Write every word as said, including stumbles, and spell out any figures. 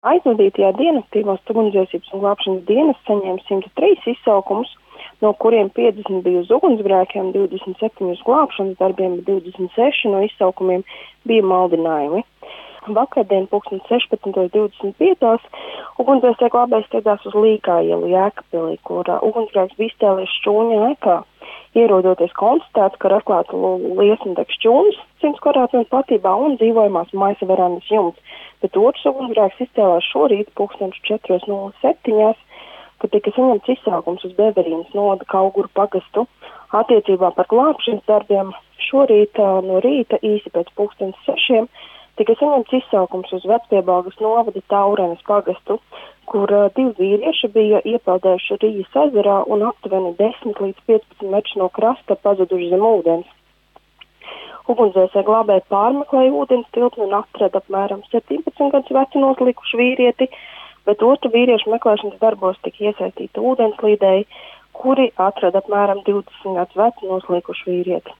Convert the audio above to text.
Aizvadītajā dienaktīvās ugunsdzēsības un glābšanas dienas saņēma simt trīs izsaukumus, no kuriem piecdesmit bija uz ugunsgrēkiem, divdesmit septiņi uz glābšanas darbiem, divdesmit seši no izsaukumiem bija maldinājumi. Vakardien pulksten sešpadsmit divdesmit pieci ugunsdzēsēji glābēji steidzās uz Līkā ielu Jēkabpilī, kur uh, ugunsgrēks bija izcēlies šķūņa ēkā. Ierodoties konstatēts, ka ir atklāta liesma deg šķūnis simts kvadrātmetru platībā un dzīvojamās mājas verandas jumts, bet otrs ugunsgrēks izcēlās šorīt pulksten četros nulle septiņos, kad tika saņemts izsaukums uz Beverīnas novada Kauguru pagastu. Attiecībā par glābšanas darbiem šorīt uh, no rīta īsi pēc pulksten sešiem tika saņemts izsaukums uz Vecpiebalgas novada Taurenes pagastu, kur uh, divi vīrieši bija iepeldējuši Rijas ezerā un aptuveni desmit līdz piecpadsmit metrus no krasta pazuduši zem ūdens. Ugunsdzēsēji glābēji pārmeklēja ūdens tilpni un atrada apmēram septiņpadsmit gadus vecu noslīkušu vīrieti, bet otru vīriešu meklēšanas darbos tika iesaistīti ūdenslīdēji, kuri atrada apmēram divdesmit gadus vecu noslīkušu vīrieti.